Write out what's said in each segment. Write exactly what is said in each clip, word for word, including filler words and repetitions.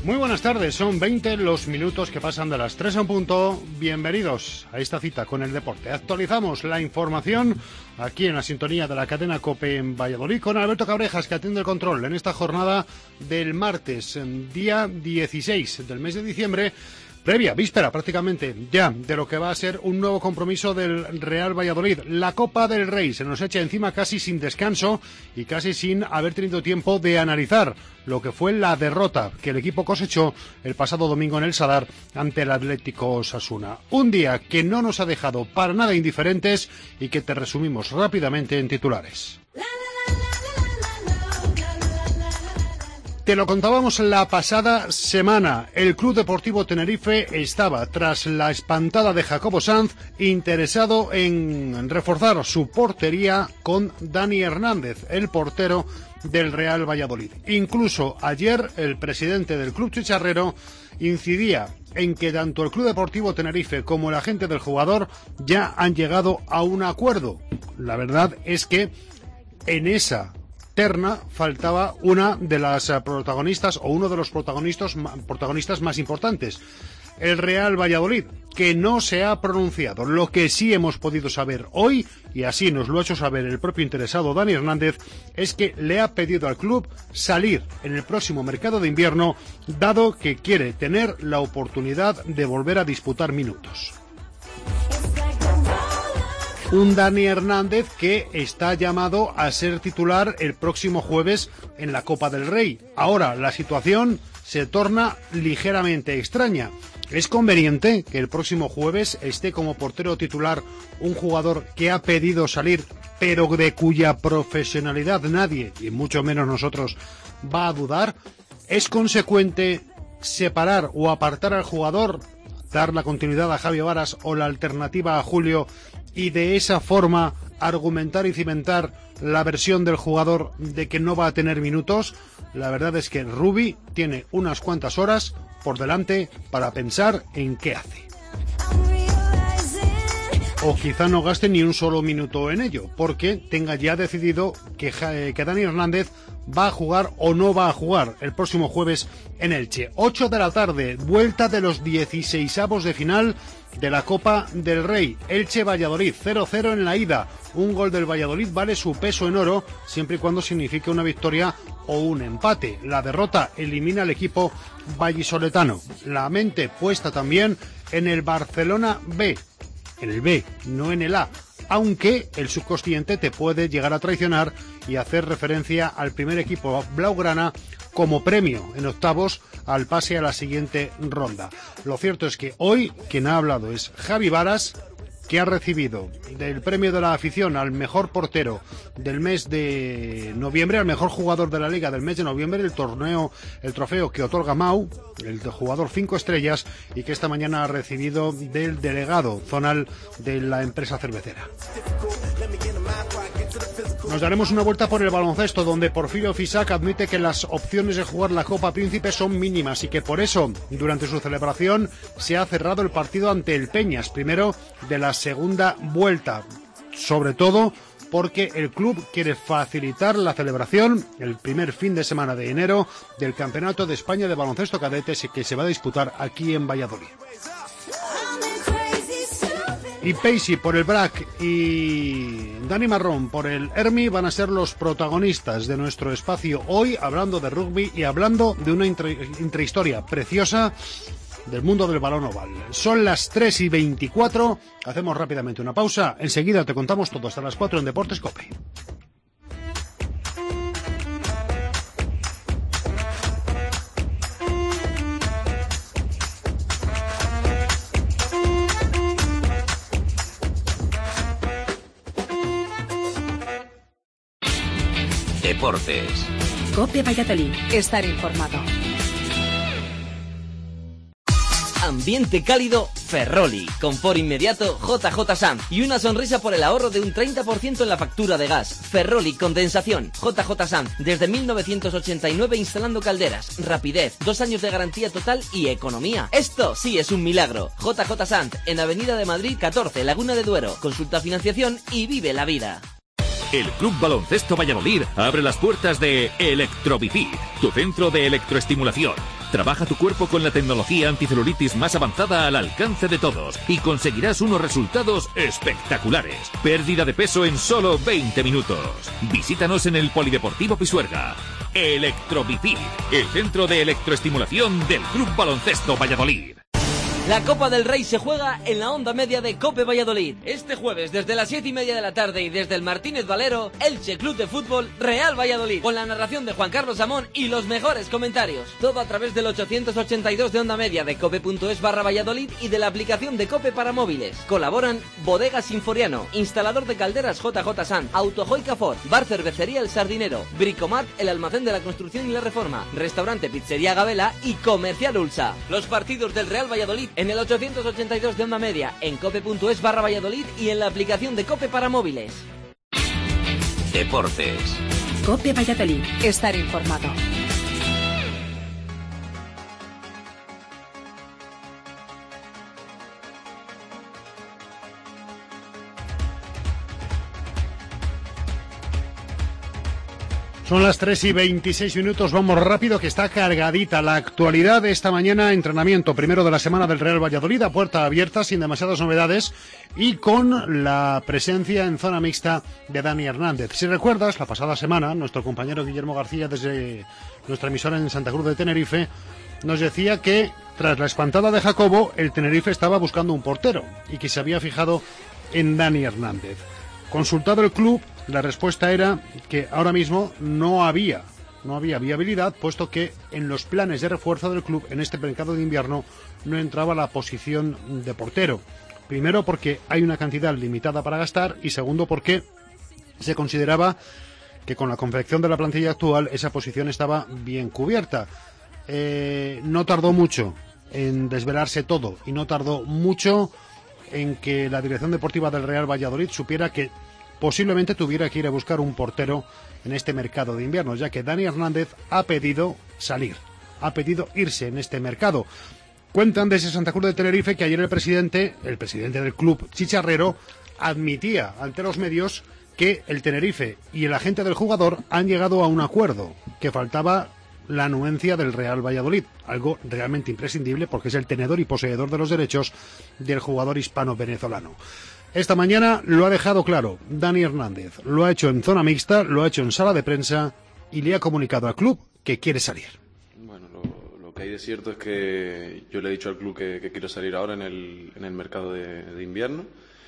Muy buenas tardes, son veinte los minutos que pasan de las tres a un punto. Bienvenidos a esta cita con el deporte. Actualizamos la información aquí en la sintonía de la cadena COPE en Valladolid con Alberto Cabrejas, que atiende el control en esta jornada del martes, día dieciséis del mes de diciembre, previa, víspera prácticamente ya de lo que va a ser un nuevo compromiso del Real Valladolid. La Copa del Rey se nos echa encima casi sin descanso y casi sin haber tenido tiempo de analizar lo que fue la derrota que el equipo cosechó el pasado domingo en el Sadar ante el Atlético Osasuna. Un día que no nos ha dejado para nada indiferentes y que te resumimos rápidamente en titulares. Te lo contábamos la pasada semana. El Club Deportivo Tenerife estaba, tras la espantada de Jacobo Sanz, interesado en reforzar su portería con Dani Hernández, el portero del Real Valladolid. Incluso ayer el presidente del club chicharrero incidía en que tanto el Club Deportivo Tenerife como el agente del jugador ya han llegado a un acuerdo. La verdad es que en esa terna faltaba una de las protagonistas o uno de los protagonistas, protagonistas más importantes, el Real Valladolid, que no se ha pronunciado. Lo que sí hemos podido saber hoy, y así nos lo ha hecho saber el propio interesado Dani Hernández, es que le ha pedido al club salir en el próximo mercado de invierno, dado que quiere tener la oportunidad de volver a disputar minutos. Un Dani Hernández que está llamado a ser titular el próximo jueves en la Copa del Rey. Ahora la situación se torna ligeramente extraña. ¿Es conveniente que el próximo jueves esté como portero titular un jugador que ha pedido salir, pero de cuya profesionalidad nadie, y mucho menos nosotros, va a dudar? ¿Es consecuente separar o apartar al jugador, dar la continuidad a Javi Varas o la alternativa a Julio, y de esa forma argumentar y cimentar la versión del jugador de que no va a tener minutos? La verdad es que Rubi tiene unas cuantas horas por delante para pensar en qué hace. O quizá no gaste ni un solo minuto en ello, porque tenga ya decidido que, que Dani Hernández va a jugar o no va a jugar el próximo jueves en Elche. ocho de la tarde, vuelta de los dieciseisavos de final de la Copa del Rey. Elche-Valladolid, cero cero en la ida. Un gol del Valladolid vale su peso en oro, siempre y cuando signifique una victoria o un empate. La derrota elimina al equipo vallisoletano. La mente puesta también en el Barcelona B. En el B, no en el A, aunque el subconsciente te puede llegar a traicionar y hacer referencia al primer equipo blaugrana como premio en octavos al pase a la siguiente ronda. Lo cierto es que hoy quien ha hablado es Javi Varas, que ha recibido del premio de la afición al mejor portero del mes de noviembre, al mejor jugador de la liga del mes de noviembre, el torneo, el trofeo que otorga Mau, el jugador cinco estrellas, y que esta mañana ha recibido del delegado zonal de la empresa cervecera. Nos daremos una vuelta por el baloncesto, donde Porfirio Fisac admite que las opciones de jugar la Copa Príncipe son mínimas y que por eso, durante su celebración, se ha cerrado el partido ante el Peñas, primero de la segunda vuelta. Sobre todo porque el club quiere facilitar la celebración el primer fin de semana de enero del Campeonato de España de Baloncesto Cadetes, que se va a disputar aquí en Valladolid. Y Pacey por el B R A C y Dani Marrón por el Hermi van a ser los protagonistas de nuestro espacio hoy, hablando de rugby y hablando de una intrahistoria preciosa del mundo del balón oval. Son las tres y veinticuatro, hacemos rápidamente una pausa, enseguida te contamos todo hasta las cuatro en Deportes COPE. Deportes. COPE Valladolid. Estar informado. Ambiente cálido Ferroli. Confort inmediato J J Sanz. Y una sonrisa por el ahorro de un treinta por ciento en la factura de gas. Ferroli Condensación. J J Sanz. Desde mil novecientos ochenta y nueve instalando calderas. Rapidez. Dos años de garantía total y economía. Esto sí es un milagro. J J Sanz. En Avenida de Madrid catorce, Laguna de Duero. Consulta financiación y vive la vida. El Club Baloncesto Valladolid abre las puertas de Electrovifit, tu centro de electroestimulación. Trabaja tu cuerpo con la tecnología anticelulitis más avanzada al alcance de todos y conseguirás unos resultados espectaculares. Pérdida de peso en solo veinte minutos. Visítanos en el Polideportivo Pisuerga. Electrovipid, el centro de electroestimulación del Club Baloncesto Valladolid. La Copa del Rey se juega en la onda media de COPE Valladolid. Este jueves, desde las siete y media de la tarde y desde el Martínez Valero, Elche Club de Fútbol Real Valladolid, con la narración de Juan Carlos Amón y los mejores comentarios. Todo a través del ochocientos ochenta y dos de onda media de cope.es barra Valladolid y de la aplicación de COPE para móviles. Colaboran Bodegas Sinforiano, instalador de calderas J J San, Autojoy Cafort, Bar Cervecería El Sardinero, Bricomat, el almacén de la construcción y la reforma, Restaurante Pizzería Gabela y Comercial Ulsa. Los partidos del Real Valladolid en el ochocientos ochenta y dos de onda media, en cope.es barra Valladolid y en la aplicación de COPE para móviles. Deportes. COPE Valladolid. Estar informado. Son las tres y veintiséis minutos, vamos rápido que está cargadita la actualidad de esta mañana. Entrenamiento primero de la semana del Real Valladolid a puerta abierta, sin demasiadas novedades y con la presencia en zona mixta de Dani Hernández. Si recuerdas, la pasada semana nuestro compañero Guillermo García desde nuestra emisora en Santa Cruz de Tenerife nos decía que tras la espantada de Jacobo, el Tenerife estaba buscando un portero y que se había fijado en Dani Hernández. Consultado el club, la respuesta era que ahora mismo no había, no había viabilidad, puesto que en los planes de refuerzo del club en este mercado de invierno no entraba la posición de portero. Primero porque hay una cantidad limitada para gastar y segundo porque se consideraba que con la confección de la plantilla actual esa posición estaba bien cubierta. Eh, no tardó mucho en desvelarse todo y no tardó mucho en que la dirección deportiva del Real Valladolid supiera que posiblemente tuviera que ir a buscar un portero en este mercado de invierno, ya que Dani Hernández ha pedido salir, ha pedido irse en este mercado. Cuentan desde Santa Cruz de Tenerife que ayer el presidente, el presidente del club chicharrero, admitía ante los medios que el Tenerife y el agente del jugador han llegado a un acuerdo, que faltaba la anuencia del Real Valladolid, algo realmente imprescindible porque es el tenedor y poseedor de los derechos del jugador hispano-venezolano. Esta mañana lo ha dejado claro Dani Hernández, lo ha hecho en zona mixta, lo ha hecho en sala de prensa y le ha comunicado al club que quiere salir. Bueno, lo, lo que hay de cierto es que yo le he dicho al club que, que quiero salir ahora en el, en el mercado de, de invierno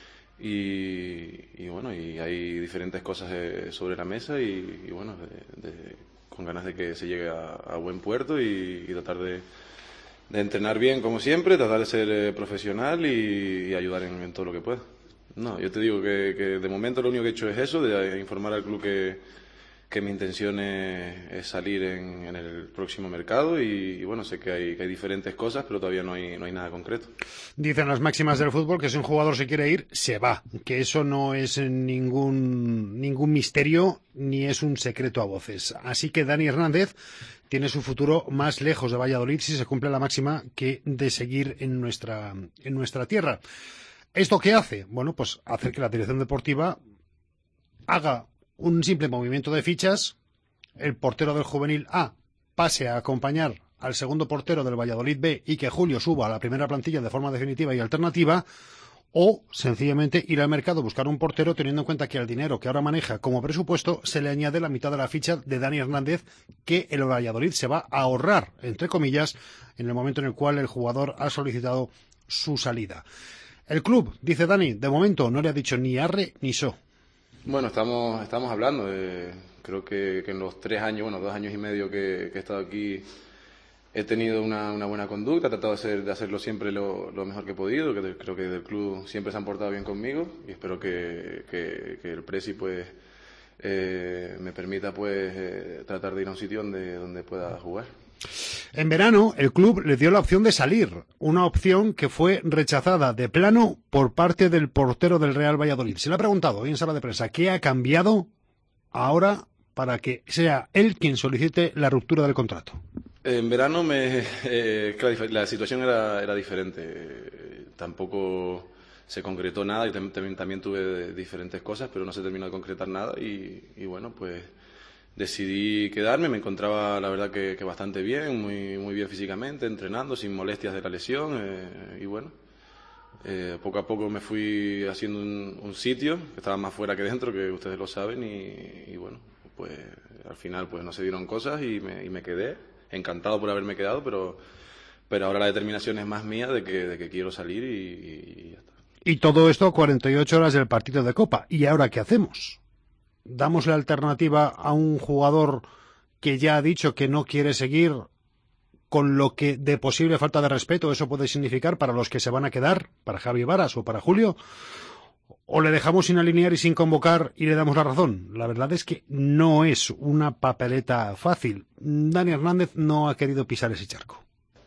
y, y bueno, y hay diferentes cosas eh, sobre la mesa y, y bueno, de, de, con ganas de que se llegue a, a buen puerto y, y tratar de, de entrenar bien como siempre, tratar de ser eh, profesional y, y ayudar en, en todo lo que pueda. No, yo te digo que, que de momento lo único que he hecho es eso, de informar al club que, que mi intención es, es salir en, en el próximo mercado y, y bueno, sé que hay, que hay diferentes cosas, pero todavía no hay, no hay nada concreto. Dicen las máximas del fútbol que si un jugador se quiere ir, se va, que eso no es ningún, ningún misterio ni es un secreto a voces. Así que Dani Hernández tiene su futuro más lejos de Valladolid si se cumple la máxima que de seguir en nuestra, en nuestra tierra. ¿Esto qué hace? Bueno, pues hacer que la dirección deportiva haga un simple movimiento de fichas, el portero del juvenil A pase a acompañar al segundo portero del Valladolid B y que Julio suba a la primera plantilla de forma definitiva y alternativa, o sencillamente ir al mercado a buscar un portero teniendo en cuenta que al dinero que ahora maneja como presupuesto se le añade la mitad de la ficha de Dani Hernández que el Valladolid se va a ahorrar, entre comillas, en el momento en el cual el jugador ha solicitado su salida. El club, dice Dani, de momento no le ha dicho ni arre ni so. Bueno, estamos, estamos hablando. De, creo que, que en los tres años, bueno, dos años y medio que, que he estado aquí, he tenido una, una buena conducta, he tratado de, hacer, de hacerlo siempre lo, lo mejor que he podido, que creo que del club siempre se han portado bien conmigo y espero que, que, que el Presi pues eh, me permita pues eh, tratar de ir a un sitio donde, donde pueda jugar. En verano, el club le dio la opción de salir, una opción que fue rechazada de plano por parte del portero del Real Valladolid. Se le ha preguntado hoy en sala de prensa qué ha cambiado ahora para que sea él quien solicite la ruptura del contrato. En verano me, eh, la situación era, era diferente. Eh, tampoco se concretó nada y también, también tuve diferentes cosas, pero no se terminó de concretar nada y, y bueno, pues decidí quedarme. Me encontraba, la verdad, que, que bastante bien, muy, muy bien físicamente, entrenando, sin molestias de la lesión, eh, y bueno, eh, poco a poco me fui haciendo un, un sitio, que estaba más fuera que dentro, que ustedes lo saben, y, y bueno, pues al final pues no se dieron cosas y me, y me quedé, encantado por haberme quedado, pero, pero ahora la determinación es más mía de que, de que quiero salir y, y, y ya está. Y todo esto a cuarenta y ocho horas del partido de Copa. ¿Y ahora qué hacemos? ¿Damos la alternativa a un jugador que ya ha dicho que no quiere seguir, con lo que de posible falta de respeto eso puede significar para los que se van a quedar, para Javi Varas o para Julio? ¿O le dejamos sin alinear y sin convocar y le damos la razón? La verdad es que no es una papeleta fácil. Dani Hernández no ha querido pisar ese charco.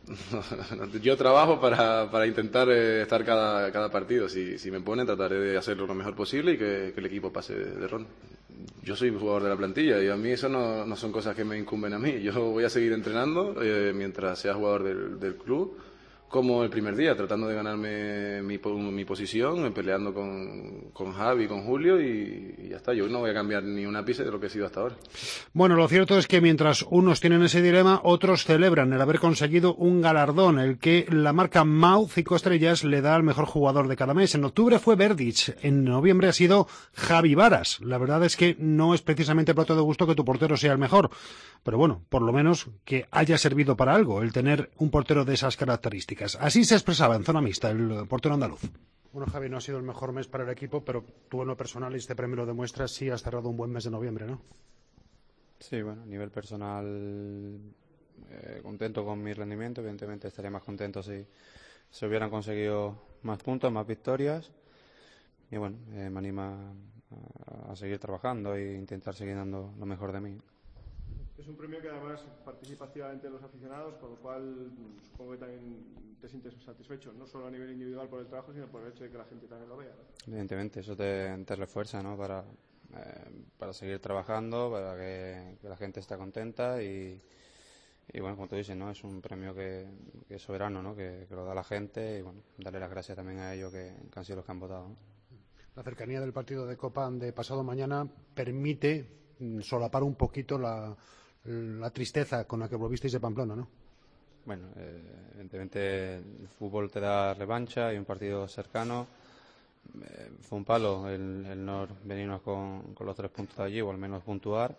Yo trabajo para, para intentar eh, estar cada, cada partido. Si, si me ponen, trataré de hacerlo lo mejor posible y que, que el equipo pase de, de ronda. Yo soy un jugador de la plantilla y a mí eso no, no son cosas que me incumben a mí. Yo voy a seguir entrenando eh, mientras sea jugador del, del club, como el primer día, tratando de ganarme mi, mi posición, peleando con, con Javi, con Julio y, y ya está. Yo no voy a cambiar ni un ápice de lo que he sido hasta ahora. Bueno, lo cierto es que mientras unos tienen ese dilema, otros celebran el haber conseguido un galardón, el que la marca Mau cinco estrellas le da al mejor jugador de cada mes. En octubre fue Verdic, en noviembre ha sido Javi Varas. La verdad es que no es precisamente plato de gusto que tu portero sea el mejor, pero bueno, por lo menos que haya servido para algo el tener un portero de esas características. Así se expresaba en zona mixta el portero andaluz. Bueno, Javi, no ha sido el mejor mes para el equipo, pero tú en lo personal, y este premio lo demuestra, sí has cerrado un buen mes de noviembre, ¿no? Sí, bueno, a nivel personal eh, contento con mi rendimiento. Evidentemente estaría más contento si se hubieran conseguido más puntos, más victorias. Y bueno, eh, me anima a, a seguir trabajando e intentar seguir dando lo mejor de mí. Es un premio que además participa activamente los aficionados, con lo cual supongo que también te sientes satisfecho, no solo a nivel individual por el trabajo, sino por el hecho de que la gente también lo vea, ¿no? Evidentemente, eso te, te refuerza, ¿no? Para, eh, para seguir trabajando, para que, que la gente esté contenta y, y bueno, como tú dices, ¿no? Es un premio que, que es soberano, ¿no? Que, que lo da la gente y bueno, darle las gracias también a ellos que, que han sido los que han votado, ¿no? La cercanía del partido de Copa de pasado mañana permite solapar un poquito la, la tristeza con la que volvisteis de Pamplona, ¿no? Bueno, eh, evidentemente el fútbol te da revancha y un partido cercano. Eh, fue un palo el, el no venirnos con, con los tres puntos de allí, o al menos puntuar.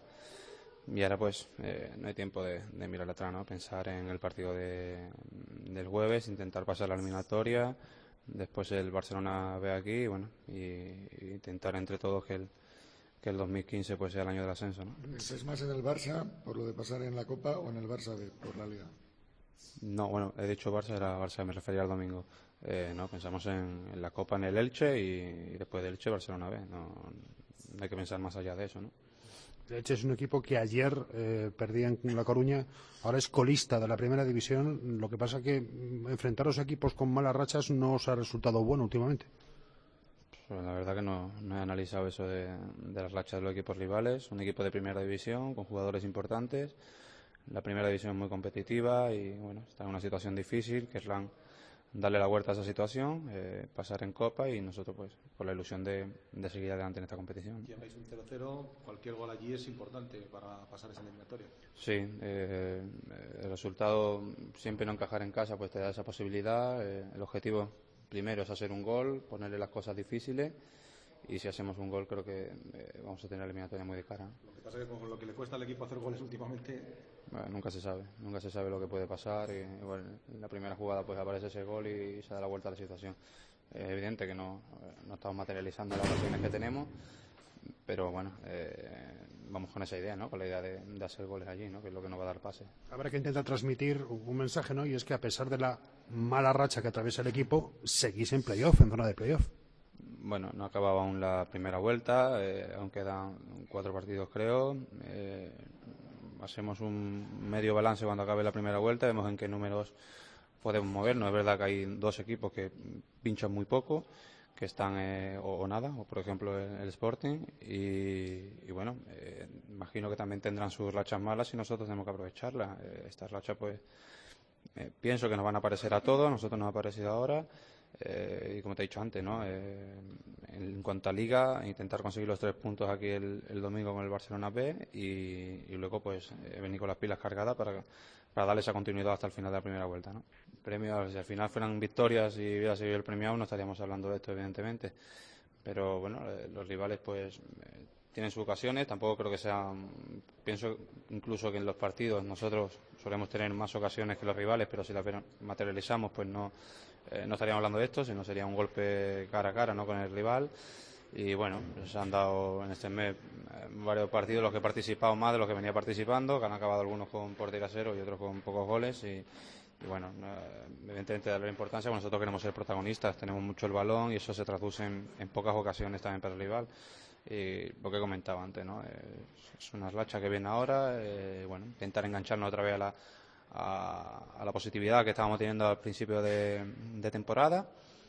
Y ahora pues eh, no hay tiempo de, de mirar atrás, ¿no? Pensar en el partido de, del jueves, intentar pasar la eliminatoria. Después el Barcelona ve aquí y bueno, y, y intentar entre todos que el, que el dos mil quince pues sea el año del ascenso, ¿no? ¿Es más en el Barça por lo de pasar en la Copa o en el Barça B por la Liga? No, bueno, he dicho Barça, era Barça, me refería al domingo. Eh, no, pensamos en, en la Copa en el Elche y, y después del Elche Barcelona B. No, no hay que pensar más allá de eso, ¿no? El Elche es un equipo que ayer eh, perdía en La Coruña, ahora es colista de la primera división. Lo que pasa que enfrentaros a equipos con malas rachas no os ha resultado bueno últimamente. Pues la verdad que no, no he analizado eso de, de las rachas de los equipos rivales. Un equipo de primera división con jugadores importantes. La primera división es muy competitiva y bueno, está en una situación difícil, que es la, darle la vuelta a esa situación, eh, pasar en Copa y nosotros pues con la ilusión de, de seguir adelante en esta competición. Lleváis un cero cero, cualquier gol allí es importante para pasar esa eliminatoria. Sí, eh, el resultado, siempre no encajar en casa pues te da esa posibilidad. Eh, el objetivo primero es hacer un gol, ponerle las cosas difíciles y si hacemos un gol creo que eh, vamos a tener la eliminatoria muy de cara. Lo que pasa es que con lo que le cuesta al equipo hacer goles últimamente... Bueno, nunca se sabe, nunca se sabe lo que puede pasar y bueno, en la primera jugada pues aparece ese gol y se da la vuelta a la situación. Es evidente que no, no estamos materializando las ocasiones que tenemos, pero bueno, eh, vamos con esa idea, ¿no? Con la idea de, de hacer goles allí, ¿no? Que es lo que nos va a dar pase. Habrá que intentar transmitir un mensaje, ¿no? Y es que a pesar de la mala racha que atraviesa el equipo, seguís en playoff, en zona de playoff. Bueno, no acababa aún la primera vuelta, eh, aún quedan cuatro partidos creo. Eh, hacemos un medio balance cuando acabe la primera vuelta, vemos en qué números podemos movernos. Es verdad que hay dos equipos que pinchan muy poco, que están eh, o, o nada, o por ejemplo el, el Sporting, y, y bueno, eh, imagino que también tendrán sus rachas malas y nosotros tenemos que aprovecharlas. Eh, estas rachas pues Eh, pienso que nos van a aparecer a todos, a nosotros nos ha aparecido ahora. Eh, y como te he dicho antes, ¿no? Eh, en cuanto a Liga, intentar conseguir los tres puntos aquí el, el domingo con el Barcelona B y, y luego pues eh, venir con las pilas cargadas para, para darle esa continuidad hasta el final de la primera vuelta, ¿no? Premios, si al final fueran victorias y hubiera seguido el premio, no estaríamos hablando de esto, evidentemente. Pero bueno, eh, los rivales pues eh, tienen sus ocasiones, tampoco creo que sean, pienso incluso que en los partidos nosotros solemos tener más ocasiones que los rivales, pero si las materializamos pues no Eh, no estaríamos hablando de esto, sino sería un golpe cara a cara, ¿no?, con el rival. Y bueno, se han dado en este mes eh, varios partidos los que he participado más de los que venía participando, que han acabado algunos con portería cero y otros con pocos goles. Y, y bueno, eh, evidentemente darle importancia, porque nosotros queremos ser protagonistas, tenemos mucho el balón y eso se traduce en, en pocas ocasiones también para el rival. Y lo que he comentado antes, ¿no? Eh, es una racha que viene ahora, eh, bueno, intentar engancharnos otra vez a la A, a la positividad que estábamos teniendo al principio de, de temporada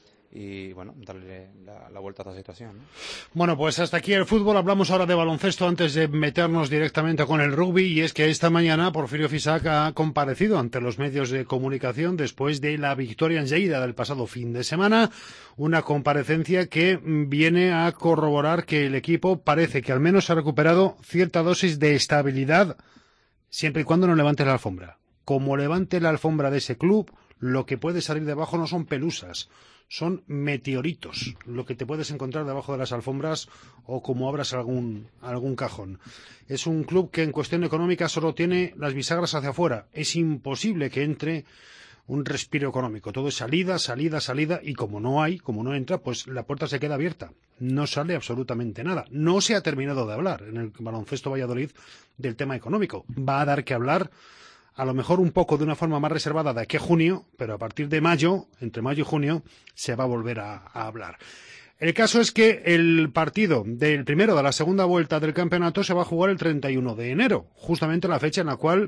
y bueno, darle la, la vuelta a esta situación, ¿no? Bueno, pues hasta aquí el fútbol. Hablamos ahora de baloncesto antes de meternos directamente con el rugby, y es que esta mañana Porfirio Fisac ha comparecido ante los medios de comunicación después de la victoria en Lleida del pasado fin de semana, una comparecencia que viene a corroborar que el equipo parece que al menos ha recuperado cierta dosis de estabilidad siempre y cuando no levante la alfombra. Como levante la alfombra de ese club, lo que puede salir debajo no son pelusas, son meteoritos, lo que te puedes encontrar debajo de las alfombras o como abras algún, algún cajón. Es un club que en cuestión económica solo tiene las bisagras hacia afuera. Es imposible que entre un respiro económico. Todo es salida, salida, salida, y como no hay, como no entra, pues la puerta se queda abierta. No sale absolutamente nada. No se ha terminado de hablar en el Baloncesto Valladolid del tema económico. Va a dar que hablar, a lo mejor un poco de una forma más reservada de aquí a junio, pero a partir de mayo, entre mayo y junio, se va a volver a, a hablar. El caso es que el partido del primero de la segunda vuelta del campeonato se va a jugar el treinta y uno de enero, justamente la fecha en la cual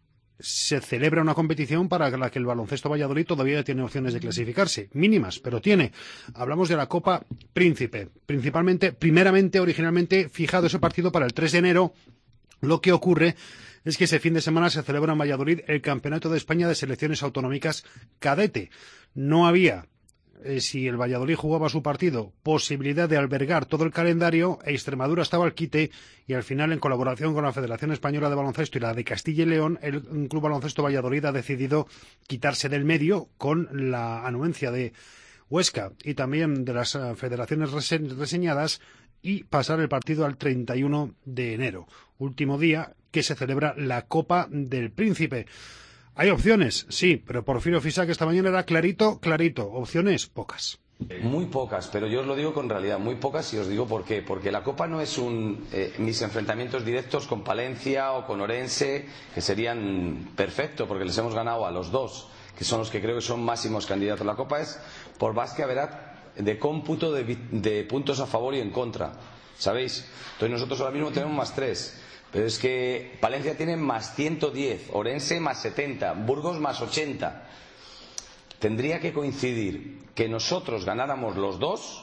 se celebra una competición para la que el Baloncesto Valladolid todavía tiene opciones de clasificarse, mínimas, pero tiene. Hablamos de la Copa Príncipe, principalmente, primeramente, originalmente fijado ese partido para el tres de enero. Lo que ocurre es que ese fin de semana se celebra en Valladolid el Campeonato de España de Selecciones Autonómicas Cadete. No había, eh, si el Valladolid jugaba su partido, posibilidad de albergar todo el calendario. Extremadura estaba al quite y al final, en colaboración con la Federación Española de Baloncesto y la de Castilla y León, el Club Baloncesto Valladolid ha decidido quitarse del medio con la anuencia de Huesca y también de las uh, federaciones rese reseñadas y pasar el partido al treinta y uno de enero, último día que se celebra la Copa del Príncipe. ¿Hay opciones? Sí, pero Porfirio Fisac esta mañana era clarito, clarito. Opciones, pocas. Muy pocas, pero yo os lo digo con realidad, muy pocas, y os digo por qué. Porque la Copa no es un... Eh, mis enfrentamientos directos con Palencia o con Orense, que serían perfectos, porque les hemos ganado a los dos, que son los que creo que son máximos candidatos. La Copa es por básquet, verá, de cómputo de, de puntos a favor y en contra, ¿sabéis? Entonces nosotros ahora mismo tenemos más tres. Pero es que Palencia tiene más ciento diez, Orense más setenta, Burgos más ochenta. Tendría que coincidir que nosotros ganáramos los dos.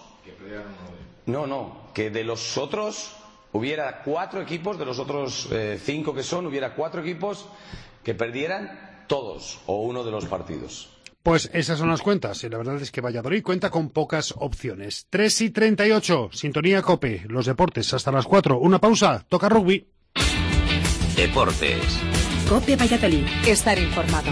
No, no, que de los otros hubiera cuatro equipos, de los otros eh, cinco que son, hubiera cuatro equipos que perdieran todos o uno de los partidos. Pues esas son las cuentas, y la verdad es que Valladolid cuenta con pocas opciones. tres y treinta y ocho, sintonía COPE, los deportes hasta las cuatro. Una pausa, toca rugby. Deportes. COPE Valladolid, estar informado.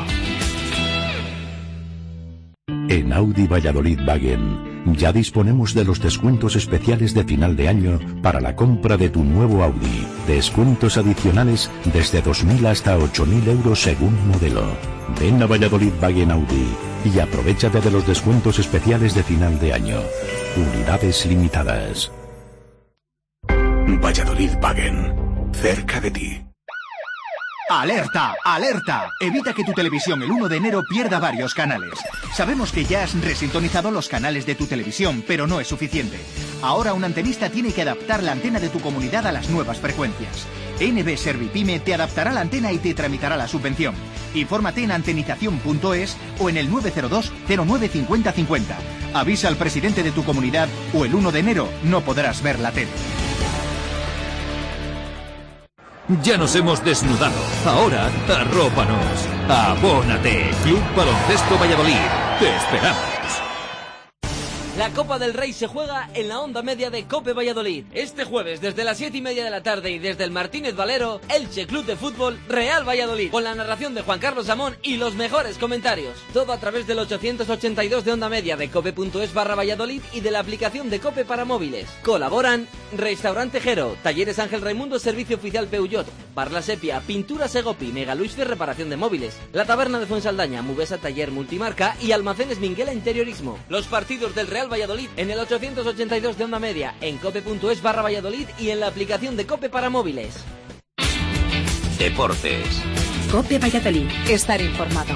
En Audi Valladolid Wagen ya disponemos de los descuentos especiales de final de año para la compra de tu nuevo Audi. Descuentos adicionales desde dos mil hasta ocho mil euros según modelo. Ven a Valladolid Wagen Audi y aprovechate de los descuentos especiales de final de año. Unidades limitadas. Valladolid Wagen, cerca de ti. ¡Alerta! ¡Alerta! Evita que tu televisión el uno de enero pierda varios canales. Sabemos que ya has resintonizado los canales de tu televisión, pero no es suficiente. Ahora un antenista tiene que adaptar la antena de tu comunidad a las nuevas frecuencias. N B Servipyme te adaptará la antena y te tramitará la subvención. Infórmate en antenización punto es o en el nueve cero dos cero nueve cincuenta cincuenta. Avisa al presidente de tu comunidad o el uno de enero no podrás ver la tele. Ya nos hemos desnudado. Ahora, arrópanos. Abónate. Club Baloncesto Valladolid. Te esperamos. La Copa del Rey se juega en la onda media de COPE Valladolid. Este jueves, desde las siete y media de la tarde y desde el Martínez Valero, Elche Club de Fútbol Real Valladolid, con la narración de Juan Carlos Amón y los mejores comentarios. Todo a través del ochocientos ochenta y dos de onda media de cope.es barra Valladolid y de la aplicación de COPE para móviles. Colaboran Restaurante Jero, Talleres Ángel Raimundo, Servicio Oficial Peugeot, Bar La Sepia, Pintura Segopi, Mega Luisfer, Reparación de Móviles, La Taberna de Fuensaldaña, Mubesa Taller Multimarca y Almacenes Minguela Interiorismo. Los partidos del Real Valladolid en el ochocientos ochenta y dos de onda media, en cope.es barra Valladolid y en la aplicación de COPE para móviles. Deportes. COPE Valladolid. Estar informado.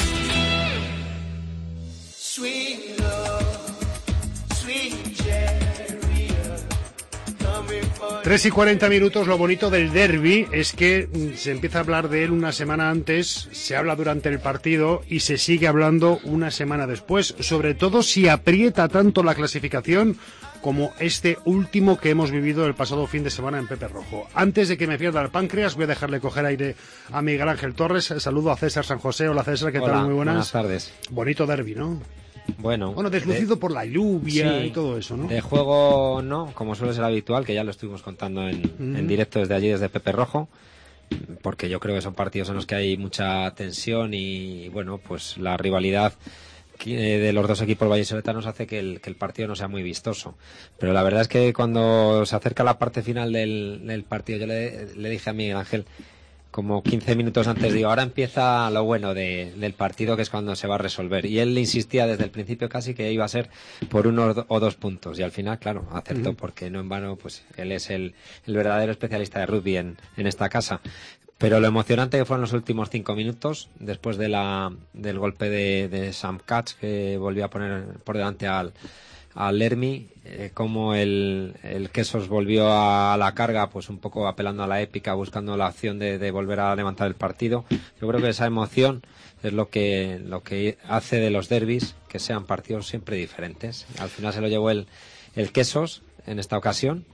tres y cuarenta minutos. Lo bonito del derbi es que se empieza a hablar de él una semana antes, se habla durante el partido y se sigue hablando una semana después, sobre todo si aprieta tanto la clasificación como este último que hemos vivido el pasado fin de semana en Pepe Rojo. Antes de que me pierda el páncreas, voy a dejarle coger aire a Miguel Ángel Torres. Saludo a César San José. Hola César, ¿qué Hola, tal? Muy buenas. Buenas tardes. Bonito derbi, ¿no? Bueno, bueno, deslucido de, por la lluvia sí, y todo eso, ¿no? De juego no, como suele ser habitual, que ya lo estuvimos contando en, mm. en directo desde allí, desde Pepe Rojo, porque yo creo que son partidos en los que hay mucha tensión y, bueno, pues la rivalidad de los dos equipos vallisoletanos hace que el, que el partido no sea muy vistoso. Pero la verdad es que cuando se acerca la parte final del, del partido, yo le, le dije a Miguel Ángel, como quince minutos antes, digo, ahora empieza lo bueno de, del partido, que es cuando se va a resolver. Y él le insistía desde el principio casi que iba a ser por uno o dos puntos. Y al final, claro, acertó, uh-huh. porque no en vano, pues él es el, el verdadero especialista de rugby en, en esta casa. Pero lo emocionante que fueron los últimos cinco minutos, después de la, del golpe de, de Sam Katz, que volvió a poner por delante al al Lermi, eh, como el, el Quesos volvió a la carga, pues un poco apelando a la épica, buscando la opción de, de volver a levantar el partido. Yo creo que esa emoción es lo que, lo que hace de los derbis que sean partidos siempre diferentes. Al final se lo llevó el, el Quesos en esta ocasión.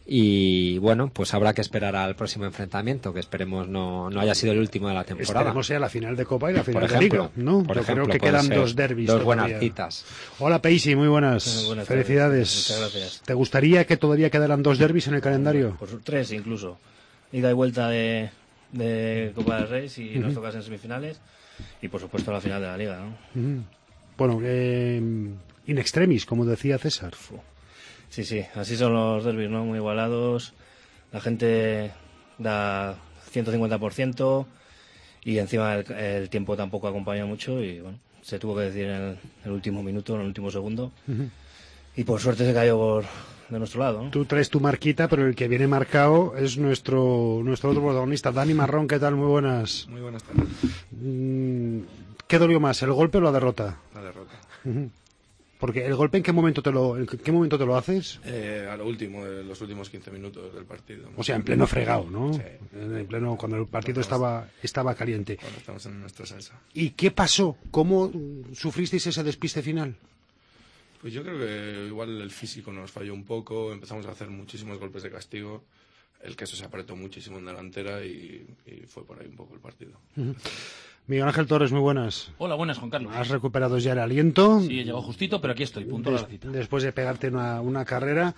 Y bueno, pues habrá que esperar al próximo enfrentamiento, que esperemos no, no haya sido el último de la temporada. Esperemos sea la final de Copa y la final por ejemplo, de Liga, ¿no? Por Yo ejemplo, creo que quedan dos derbis. Dos todavía. buenas citas. Hola Peisi, muy buenas. Muy buenas Felicidades. Muchas gracias. ¿Te gustaría que todavía quedaran dos derbis en el calendario? Pues tres incluso. Ida y vuelta de, de Copa del Rey, si uh-huh. nos tocas en semifinales. Y por supuesto la final de la Liga, ¿no? Uh-huh. Bueno, eh, in extremis, como decía César. Sí, sí, así son los derbis, ¿no? Muy igualados. La gente da ciento cincuenta por ciento y encima el, el tiempo tampoco acompaña mucho y bueno, se tuvo que decir en el, el último minuto, en el último segundo. Uh-huh. Y por suerte se cayó por, de nuestro lado, ¿no? Tú traes tu marquita, pero el que viene marcado es nuestro nuestro otro protagonista, Dani Marrón. ¿Qué tal? Muy buenas. Muy buenas tardes. ¿Qué dolió más, el golpe o la derrota? La derrota. Uh-huh. Porque el golpe, ¿en qué momento te lo, en qué momento te lo haces? Eh, a lo último, en los últimos quince minutos del partido. O sea, en pleno fregado, ¿no? Sí. En pleno, cuando el partido estaba, estaba caliente. Cuando estamos en nuestra salsa. ¿Y qué pasó? ¿Cómo sufristeis ese despiste final? Pues yo creo que igual el físico nos falló un poco, empezamos a hacer muchísimos golpes de castigo, el Queso se apretó muchísimo en delantera y, y fue por ahí un poco el partido. Uh-huh. Miguel Ángel Torres, muy buenas. Hola, buenas, Juan Carlos. ¿Has recuperado ya el aliento? Sí, he llegado justito, pero aquí estoy, punto Des, a la cita. Después de pegarte una, una carrera.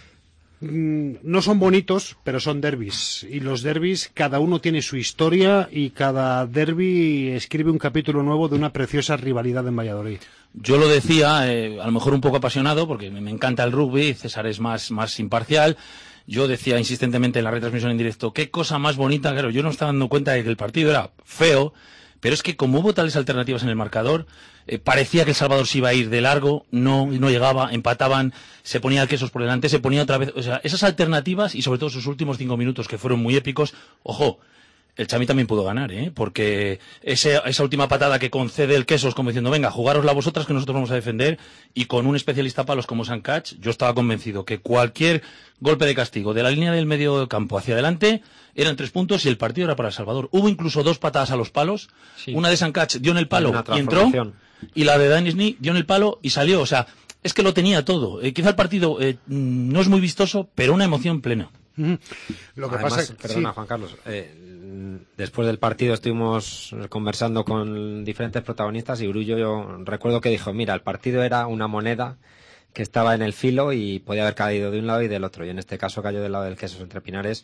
Mm, no son bonitos, pero son derbis. Y los derbis, cada uno tiene su historia y cada derbi escribe un capítulo nuevo de una preciosa rivalidad en Valladolid. Yo lo decía, eh, a lo mejor un poco apasionado, porque me, me encanta el rugby, César es más, más imparcial. Yo decía insistentemente en la retransmisión en directo, qué cosa más bonita, claro, yo no estaba dando cuenta de que el partido era feo, pero es que como hubo tales alternativas en el marcador, eh, parecía que El Salvador se iba a ir de largo, no, no llegaba, empataban, se ponía el Quesos por delante, se ponía otra vez, o sea, esas alternativas y sobre todo sus últimos cinco minutos que fueron muy épicos, ojo, el Chami también pudo ganar, ¿eh? Porque ese, esa última patada que concede el Quesos como diciendo, venga, jugárosla vosotras que nosotros vamos a defender, y con un especialista a palos como Sam Katz, yo estaba convencido que cualquier golpe de castigo de la línea del medio campo hacia adelante eran tres puntos y el partido era para El Salvador. Hubo incluso dos patadas a los palos, sí. Una de Sam Katz dio en el palo y entró, y la de Danny Sneak dio en el palo y salió, o sea, es que lo tenía todo. Eh, quizá el partido eh, no es muy vistoso, pero una emoción plena. Mm. Lo que Además, pasa es que... perdona, sí. Juan Carlos, eh, después del partido estuvimos conversando con diferentes protagonistas y Grullo, yo recuerdo que dijo, mira, el partido era una moneda que estaba en el filo y podía haber caído de un lado y del otro, y en este caso cayó del lado del Quesos entre Pinares,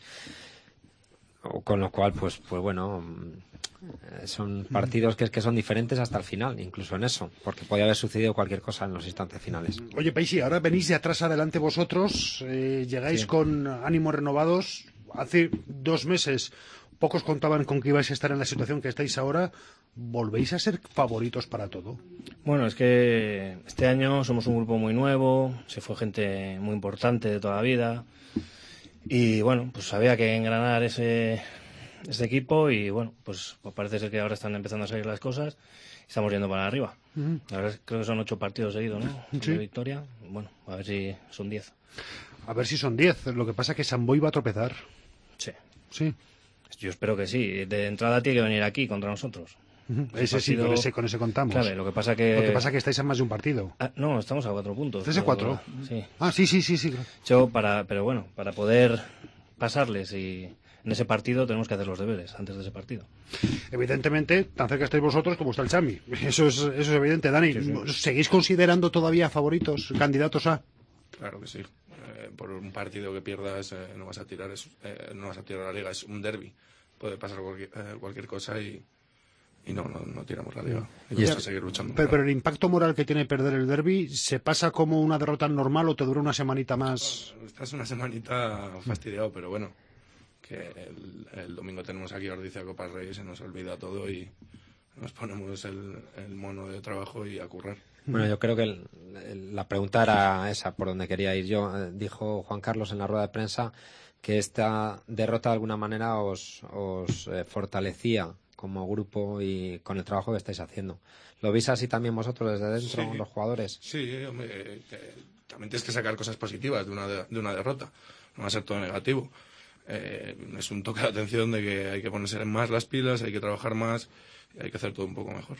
con lo cual, pues, pues bueno, son partidos que, que son diferentes hasta el final, incluso en eso, porque podía haber sucedido cualquier cosa en los instantes finales. Oye, Paisi, ahora venís de atrás adelante vosotros, eh, llegáis Sí. con ánimos renovados. Hace dos meses pocos contaban con que ibais a estar en la situación que estáis ahora. ¿Volvéis a ser favoritos para todo? Bueno, es que este año somos un grupo muy nuevo, se fue gente muy importante de toda la vida y bueno, pues había que engranar ese, ese equipo y bueno, pues, pues parece ser que ahora están empezando a salir las cosas y estamos yendo para arriba. Ujú. La verdad es que creo que son ocho partidos seguidos, ¿no? Sí. De victoria. Bueno, a ver si son diez. A ver si son diez. Lo que pasa es que Samboy va a tropezar. Sí. Sí. Yo espero que sí. De entrada tiene que venir aquí contra nosotros. Ujú. El Ese sí, partido- con ese, con ese contamos. Claro, lo que pasa que... Lo que pasa es que estáis en más de un partido. Ah, no, estamos a cuatro puntos. ¿Tres a cuatro? Sí. Ah, sí, sí, sí, sí. Yo para, pero bueno, para poder pasarles y en ese partido tenemos que hacer los deberes antes de ese partido. Evidentemente, tan cerca estáis vosotros como está el Chami. Eso es, eso es evidente. Dani, Sí, sí. ¿seguís considerando todavía favoritos, candidatos a...? Claro que sí. Eh, por un partido que pierdas eh, no vas a tirar es, eh, no vas a tirar la liga, es un derbi. Puede pasar cualquier, eh, cualquier cosa y, y no, no, no tiramos la liga. Y vamos a seguir luchando. Pero, pero el impacto moral que tiene perder el derbi, ¿se pasa como una derrota normal o te dura una semanita más? Estás una semanita fastidiado, pero bueno, que el, el domingo tenemos aquí Ordicia Copa Rey, se nos olvida todo y nos ponemos el, el mono de trabajo y a currar. Bueno, yo creo que el- el- la pregunta era esa, por donde quería ir yo. Eh, dijo Juan Carlos en la rueda de prensa que esta derrota de alguna manera os, os eh, fortalecía como grupo y con el trabajo que estáis haciendo. ¿Lo veis así también vosotros desde dentro, Sí. los jugadores? Sí, hombre, eh, que también tienes que sacar cosas positivas de una, de, de una derrota, no va a ser todo negativo. Eh, es un toque de atención de que hay que ponerse más las pilas, hay que trabajar más y hay que hacer todo un poco mejor.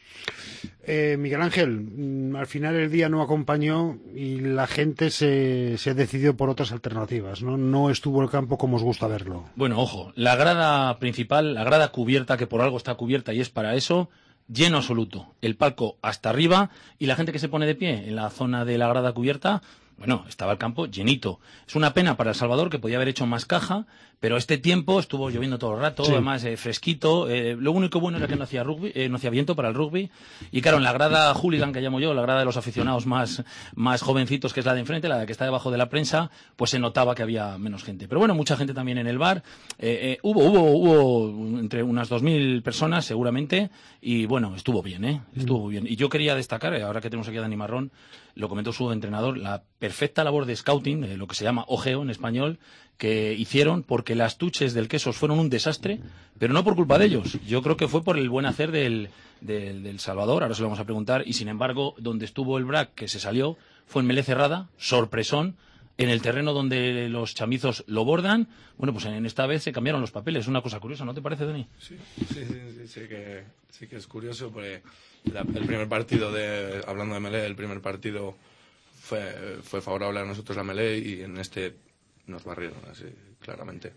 Eh, Miguel Ángel, mm, al final el día no acompañó y la gente se, se decidió por otras alternativas, ¿no? No estuvo el campo como os gusta verlo. Bueno, ojo, la grada principal, la grada cubierta, que por algo está cubierta y es para eso, lleno absoluto. El palco hasta arriba y la gente que se pone de pie en la zona de la grada cubierta, bueno, estaba el campo llenito. Es una pena para El Salvador, que podía haber hecho más caja, pero este tiempo estuvo lloviendo todo el rato, Sí. además eh, fresquito. Eh, lo único bueno era que no hacía rugby, eh, no hacía viento para el rugby. Y claro, en la grada hooligan que llamo yo, la grada de los aficionados más, más jovencitos, que es la de enfrente, la que está debajo de la prensa, pues se notaba que había menos gente. Pero bueno, mucha gente también en el bar. Eh, eh, hubo, hubo, hubo entre unas dos mil personas seguramente, y bueno, estuvo bien, ¿eh? Estuvo bien. Y yo quería destacar, eh, ahora que tenemos aquí a Dani Marrón, lo comentó su entrenador, la perfecta labor de scouting, eh, lo que se llama ojeo en español, que hicieron porque las tuches del Quesos fueron un desastre, pero no por culpa de ellos. Yo creo que fue por el buen hacer del, del, del Salvador, ahora se lo vamos a preguntar, y sin embargo, donde estuvo el B R A C, que se salió, fue en Melé Cerrada, sorpresón, en el terreno donde los chamizos lo bordan. Bueno, pues en esta vez se cambiaron los papeles, una cosa curiosa, ¿no te parece, Dani? Sí, sí, sí, sí, sí que, sí que es curioso, porque la- el primer partido, de hablando de Melé, el primer partido fue, fue favorable a nosotros la Melé y en este nos barrieron así, claramente.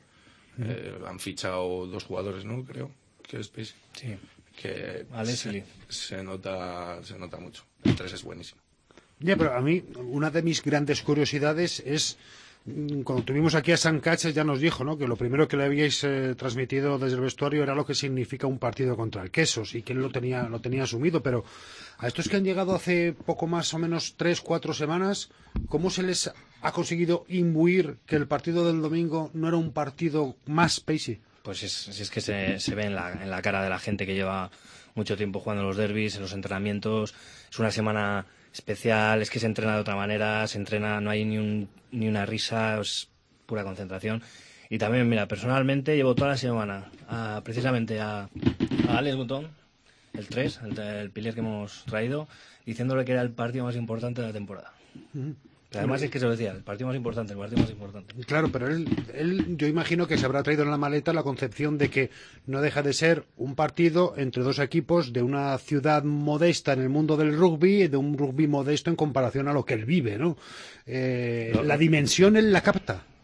Eh, han fichado dos jugadores, ¿no? Creo, que es Pis. Sí. Que Alex se, y Lee. se nota, se nota mucho. El tres es buenísimo. Ya, pero a mí una de mis grandes curiosidades es, mm, cuando tuvimos aquí a San Caches ya nos dijo, ¿no?, que lo primero que le habíais eh, transmitido desde el vestuario era lo que significa un partido contra el Quesos y que él lo tenía, lo tenía asumido, pero a estos que han llegado hace poco más o menos tres, cuatro semanas, ¿cómo se les ha conseguido imbuir que el partido del domingo no era un partido más Paisy? Pues es, si es que se, se ve en la, en la cara de la gente que lleva mucho tiempo jugando los derbis, en los entrenamientos. Es una semana especial, es que se entrena de otra manera, se entrena, no hay ni, un, ni una risa, es pura concentración. Y también, mira, personalmente llevo toda la semana a, precisamente a, a Alex Butón, el tres, el, el pilier que hemos traído, diciéndole que era el partido más importante de la temporada. Pero además es que se lo decía, el partido más importante, el partido más importante. Claro, pero él, él, yo imagino que se habrá traído en la maleta la concepción de que no deja de ser un partido entre dos equipos de una ciudad modesta en el mundo del rugby, de un rugby modesto en comparación a lo que él vive, ¿no? Eh, No, la no. dimensión él la capta.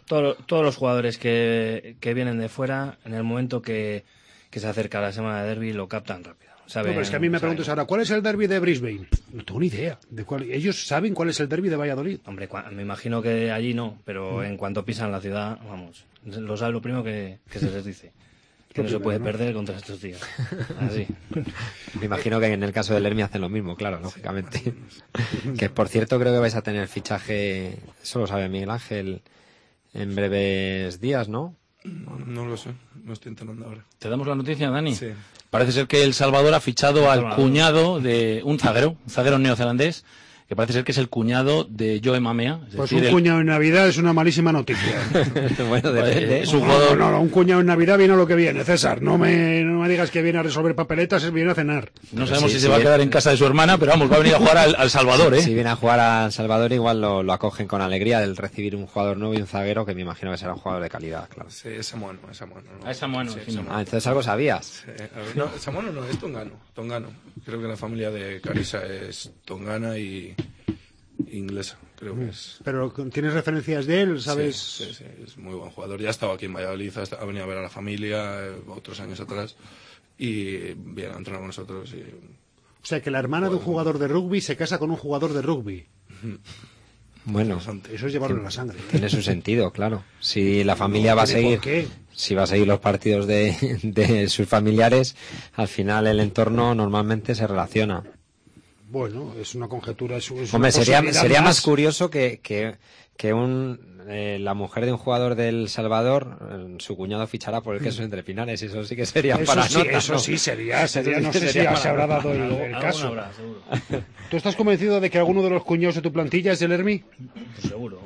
Todo, todos los jugadores que, que vienen de fuera, en el momento que, que se acerca la semana de derbi, lo captan rápido. Saben, no, pero es que a mí me saben. preguntas ahora, ¿cuál es el derbi de Brisbane? No tengo ni idea. De cuál, ellos saben cuál es el derbi de Valladolid. Hombre, me imagino que allí no, pero mm. en cuanto pisan la ciudad, vamos, lo sabe lo primero que, que se les dice. Que no se puede ¿no? perder contra estos tíos. Así. Me imagino que en el caso del Hermi hacen lo mismo, claro, lógicamente. Que por cierto creo que vais a tener fichaje, eso lo sabe Miguel Ángel, en breves días, ¿no? No, no lo sé, no estoy enterando ahora. ¿Te damos la noticia, Dani? Sí. Parece ser que El Salvador ha fichado al cuñado de un zaguero, un zaguero neozelandés, que parece ser que es el cuñado de Joe Mamea. Es pues decir, un el... cuñado en Navidad es una malísima noticia. Bueno, depende. Es un jugador... No, no, no, un cuñado en Navidad viene a lo que viene, César. No me, no me digas que viene a resolver papeletas, viene a cenar. No sabemos sí, si sí, se va bien. a quedar en casa de su hermana, pero vamos, va a venir a jugar al, al Salvador, ¿eh? Si viene a jugar al Salvador, igual lo, lo acogen con alegría el recibir un jugador nuevo y un zaguero que me imagino que será un jugador de calidad, claro. Sí, es samoano, es samoano. ¿no? Ah, es samoano, sí, sí, samoano. Ah, entonces algo sabías. Sí, a ver, no, samoano no, es tongano, tongano. Creo que la familia de Carissa es tongana y inglesa, creo que es. Pero ¿tienes referencias de él, sabes? Sí, sí, sí, es muy buen jugador. Ya ha estado aquí en Valladolid, ha venido a ver a la familia eh, otros años atrás y viene a entrenar con nosotros. Y... O sea, que la hermana de un jugador de rugby se casa con un jugador de rugby. Bueno, eso es llevarlo en la sangre. Tiene su sentido, claro. Si la familia no, va a seguir, ¿por qué? Si va a seguir los partidos de, de sus familiares, al final el entorno normalmente se relaciona. Bueno, es una conjetura. Es, es Hombre, una sería, sería más... más curioso que, que, que un, eh, la mujer de un jugador del Salvador, eh, su cuñado fichara por el Quesos Entre Pinares. Eso sí que sería eso para sí, nota, Eso ¿no? sí sería, sería Eso no sí sé sería si se habrá dado el, el caso. Habrá, seguro. ¿Tú estás convencido de que alguno de los cuñados de tu plantilla es el Hermi? Pues seguro.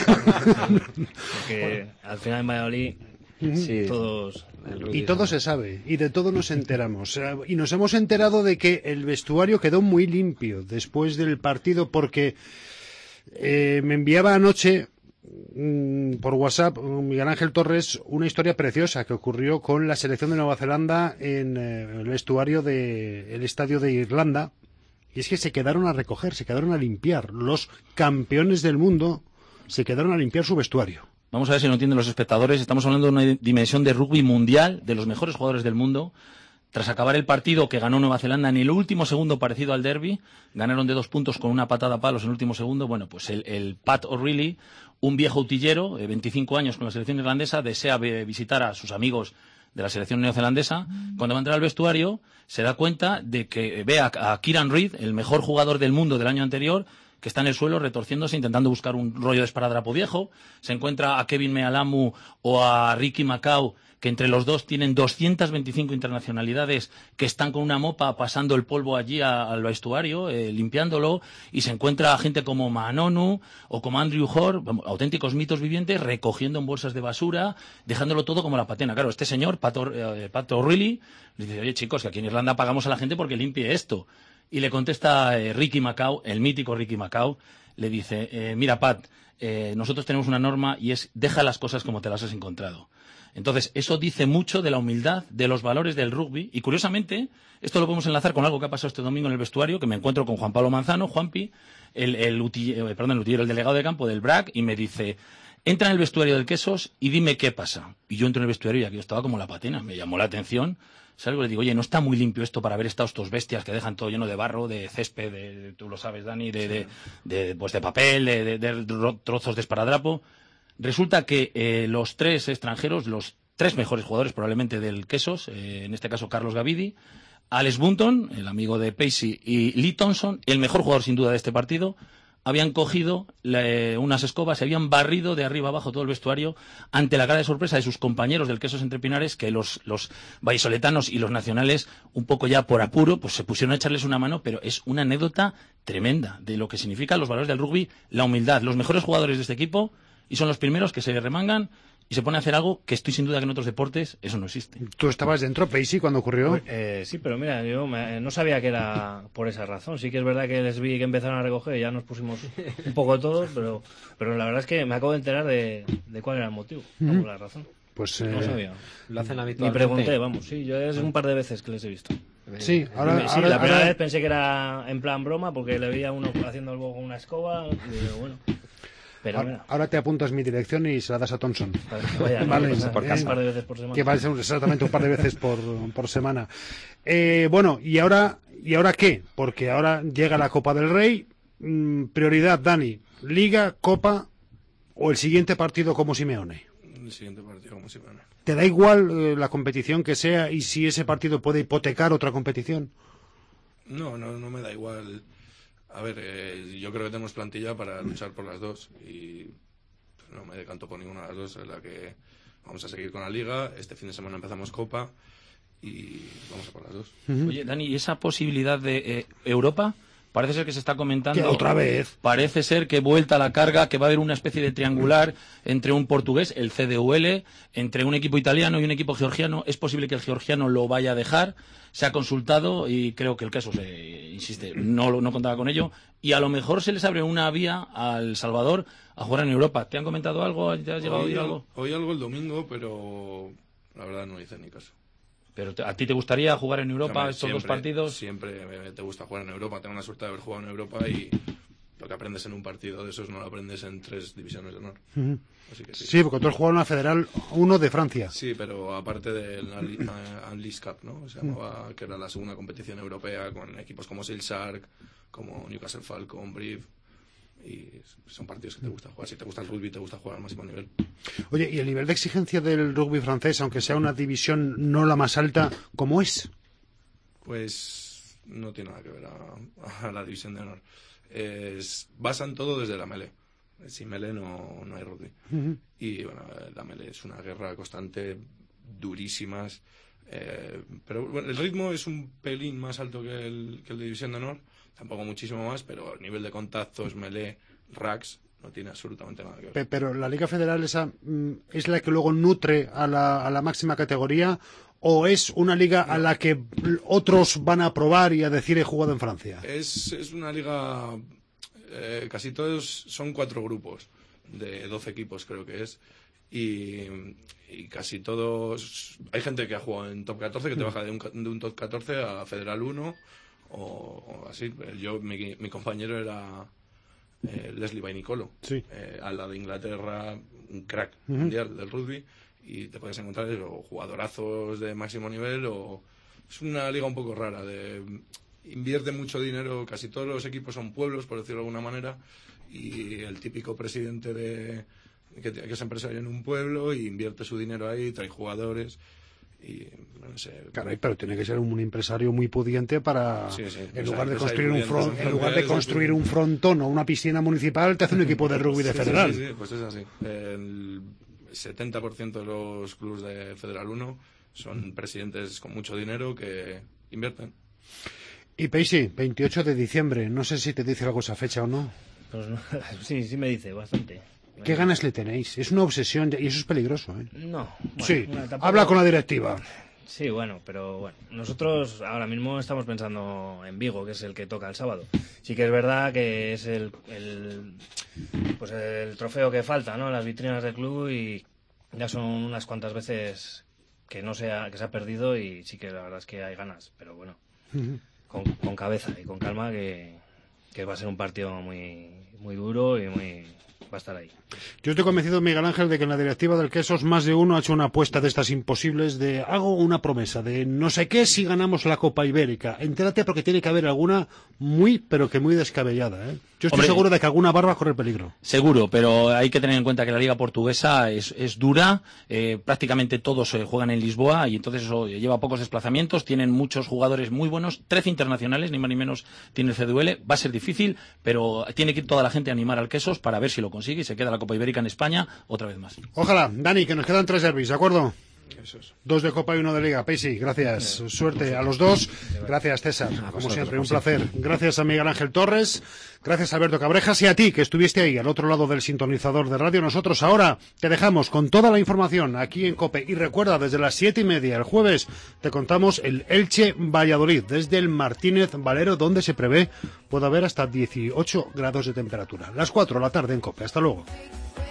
Porque al final en Valladolid sí, todos... Y todo se sabe, y de todo nos enteramos. Y nos hemos enterado de que el vestuario quedó muy limpio después del partido porque eh, me enviaba anoche mmm, por WhatsApp Miguel Ángel Torres una historia preciosa que ocurrió con la selección de Nueva Zelanda en eh, el vestuario del estadio de Irlanda. Y es que se quedaron a recoger, se quedaron a limpiar. Los campeones del mundo se quedaron a limpiar su vestuario. Vamos a ver si no entienden los espectadores. Estamos hablando de una dimensión de rugby mundial, de los mejores jugadores del mundo. Tras acabar el partido que ganó Nueva Zelanda en el último segundo parecido al derby, ganaron de dos puntos con una patada a palos en el último segundo. Bueno, pues el, el Pat O'Reilly, un viejo utillero de veinticinco años con la selección irlandesa, desea visitar a sus amigos de la selección neozelandesa. Cuando va a entrar al vestuario, se da cuenta de que ve a, a Kieran Reid, el mejor jugador del mundo del año anterior, que está en el suelo retorciéndose, intentando buscar un rollo de esparadrapo viejo. Se encuentra a Kevin Mealamu o a Ricky Macau, que entre los dos tienen doscientas veinticinco internacionalidades, que están con una mopa pasando el polvo allí a, al vestuario, eh, limpiándolo, y se encuentra a gente como Manonu o como Andrew Hoare, auténticos mitos vivientes, recogiendo en bolsas de basura, dejándolo todo como la patena. Claro, este señor, Pat, eh, Pat O'Reilly, le dice, oye chicos, que aquí en Irlanda pagamos a la gente porque limpie esto. Y le contesta eh, Ricky Macau, el mítico Ricky Macau, le dice, eh, mira Pat, eh, nosotros tenemos una norma y es deja las cosas como te las has encontrado. Entonces, eso dice mucho de la humildad, de los valores del rugby. Y curiosamente, esto lo podemos enlazar con algo que ha pasado este domingo en el vestuario, que me encuentro con Juan Pablo Manzano, Juanpi, el, el, utillero, perdón, el utillero, el delegado de campo del B R A C, y me dice, entra en el vestuario del Quesos y dime qué pasa. Y yo entro en el vestuario y aquí yo estaba como la patena, me llamó la atención. Salgo y le digo, oye, no está muy limpio esto para haber estado estos bestias que dejan todo lleno de barro, de césped, de, de, tú lo sabes, Dani, de, de, de, pues de papel, de, de, de trozos de esparadrapo. Resulta que eh, los tres extranjeros, los tres mejores jugadores probablemente del Quesos, eh, en este caso Carlos Gavidi, Alex Bunton, el amigo de Pacey, y Lee Thompson, el mejor jugador sin duda de este partido, habían cogido eh, unas escobas, se habían barrido de arriba abajo todo el vestuario ante la cara de sorpresa de sus compañeros del Quesos Entre Pinares, que los, los vallisoletanos y los nacionales, un poco ya por apuro, pues se pusieron a echarles una mano, pero es una anécdota tremenda de lo que significan los valores del rugby, la humildad. Los mejores jugadores de este equipo, y son los primeros que se remangan y se pone a hacer algo que estoy sin duda que en otros deportes eso no existe. ¿Tú estabas dentro, Pacey, cuando ocurrió? Eh, sí, pero mira, yo me, no sabía que era por esa razón. Sí que es verdad que les vi que empezaron a recoger y ya nos pusimos un poco todos, pero, pero la verdad es que me acabo de enterar de, de cuál era el motivo, Uh-huh. no, la razón. Pues, no eh, sabía. Lo hacen Ni habitualmente. pregunté, vamos, sí, yo es un par de veces que les he visto. Sí, ahora, sí, ahora, la primera ahora... vez pensé que era en plan broma porque le veía a uno haciendo algo con una escoba y digo, bueno... Pero ahora, ahora te apuntas mi dirección y se la das a Thompson. Vaya, vale, no, por un casa. par de veces por semana. Que va a ser exactamente un par de veces por, por semana. Eh, bueno, ¿y ahora, ¿y ahora qué? Porque ahora llega la Copa del Rey. Mm, prioridad, Dani, Liga, Copa o el siguiente partido como Simeone. El siguiente partido como Simeone. ¿Te da igual eh, la competición que sea y si ese partido puede hipotecar otra competición? No, no, no me da igual. A ver, eh, yo creo que tenemos plantilla para luchar por las dos y pues, no me decanto por ninguna de las dos. Es la que vamos a seguir con la Liga. Este fin de semana empezamos Copa y vamos a por las dos. Oye, Dani, ¿y esa posibilidad de eh, Europa? Parece ser que se está comentando. ¿Qué, otra vez? Parece ser que vuelta a la carga, que va a haber una especie de triangular entre un portugués, el C D U L, entre un equipo italiano y un equipo georgiano. Es posible que el georgiano lo vaya a dejar. Se ha consultado y creo que el caso se insiste, no, no contaba con ello. Y a lo mejor se les abre una vía al Salvador a jugar en Europa. ¿Te han comentado algo? ¿Te has llegado a oír algo? Oí algo el domingo, pero la verdad no hice ni caso. ¿Pero te, a ti te gustaría jugar en Europa Hombre, estos siempre, dos partidos? Siempre me, te gusta jugar en Europa. Tengo la suerte de haber jugado en Europa y lo que aprendes en un partido de esos no lo aprendes en tres divisiones de honor. Uh-huh. Así que sí. Sí, porque tú has jugado en la Federal uno de Francia. Sí, pero aparte de la Unleashed Cup, ¿no? Se llamaba, que era la segunda competición europea con equipos como Sale Shark, como Newcastle Falcon, Brive. Y son partidos que te gusta jugar. Si te gusta el rugby, te gusta jugar al máximo nivel. Oye, ¿y el nivel de exigencia del rugby francés, aunque sea una división no la más alta, cómo es? Pues no tiene nada que ver a, a la división de honor. Es, basan todo desde la melee. Sin melee no, no hay rugby. Uh-huh. Y bueno, la melee es una guerra constante, durísimas. Eh, pero bueno, el ritmo es un pelín más alto que el, que el de división de honor. Tampoco muchísimo más, pero el nivel de contactos, melee, racks, no tiene absolutamente nada que ver. Pero la Liga Federal esa es la que luego nutre a la, a la máxima categoría, ¿o es una liga a la que otros van a probar y a decir he jugado en Francia? Es, es una liga, eh, casi todos son cuatro grupos de doce equipos creo que es, y, y casi todos, hay gente que ha jugado en top catorce que te baja de un, de un top catorce a Federal uno o, o así. Yo, mi, mi compañero era eh, Leslie Vainicolo, sí. eh, al lado de Inglaterra, un crack uh-huh. mundial del rugby, y te puedes encontrar o jugadorazos de máximo nivel, o es una liga un poco rara, de invierte mucho dinero, casi todos los equipos son pueblos, por decirlo de alguna manera, y el típico presidente de que, que es empresario en un pueblo y invierte su dinero ahí, trae jugadores. Y no sé. Caray, pero tiene que ser un empresario muy pudiente para, sí, sí, en o lugar sea, de construir un front, en lugar de sí, construir un frontón o una piscina municipal, te hace un equipo de rugby de sí, Federal. Sí, sí, pues es así. El setenta por ciento de los clubes de Federal uno son presidentes con mucho dinero que invierten. Y Peixi, veintiocho de diciembre, no sé si te dice algo esa fecha o no. Pues no, sí, sí me dice bastante. ¿Qué ganas le tenéis? Es una obsesión y eso es peligroso, ¿eh? No. Bueno, sí, bueno, tampoco... habla con la directiva. Sí, bueno, pero bueno, nosotros ahora mismo estamos pensando en Vigo, que es el que toca el sábado. Sí que es verdad que es el, el pues el trofeo que falta, ¿no? En las vitrinas del club, y ya son unas cuantas veces que no se ha, que se ha perdido, y sí que la verdad es que hay ganas, pero bueno, uh-huh. con, con cabeza y con calma, que, que va a ser un partido muy, muy duro y muy... va a estar ahí. Yo estoy convencido, Miguel Ángel, de que en la directiva del Quesos más de uno ha hecho una apuesta de estas imposibles de hago una promesa de no sé qué si ganamos la Copa Ibérica. Entérate, porque tiene que haber alguna muy, pero que muy descabellada, ¿eh? Yo estoy Hombre, seguro de que alguna barba corre peligro. Seguro, pero hay que tener en cuenta que la liga portuguesa es, es dura, eh, prácticamente todos eh, juegan en Lisboa y entonces eso lleva pocos desplazamientos, tienen muchos jugadores muy buenos, trece internacionales, ni más ni menos tiene el C D U L, va a ser difícil, pero tiene que ir toda la gente a animar al Quesos para ver si lo consigue y se queda la Copa Ibérica en España otra vez más. Ojalá. Dani, que nos quedan tres derbis, ¿de acuerdo? Dos de Copa y uno de Liga. Peixi, gracias. Suerte a los dos. Gracias, César. Como siempre, un placer. Gracias a Miguel Ángel Torres. Gracias a Alberto Cabrejas y a ti, que estuviste ahí, al otro lado del sintonizador de radio. Nosotros ahora te dejamos con toda la información aquí en COPE. Y recuerda, desde las siete y media el jueves te contamos el Elche Valladolid, desde el Martínez Valero, donde se prevé puede haber hasta dieciocho grados de temperatura. Las cuatro de la tarde en COPE. Hasta luego.